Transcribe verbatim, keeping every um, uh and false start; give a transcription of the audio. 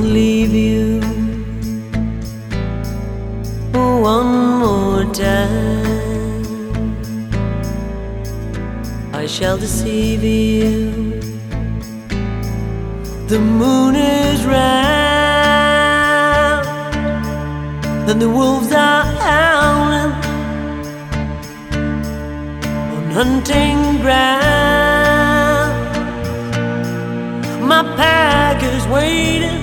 leave you one more time. I shall deceive you. The moon is round and the wolves are howling on hunting ground. My pack is waiting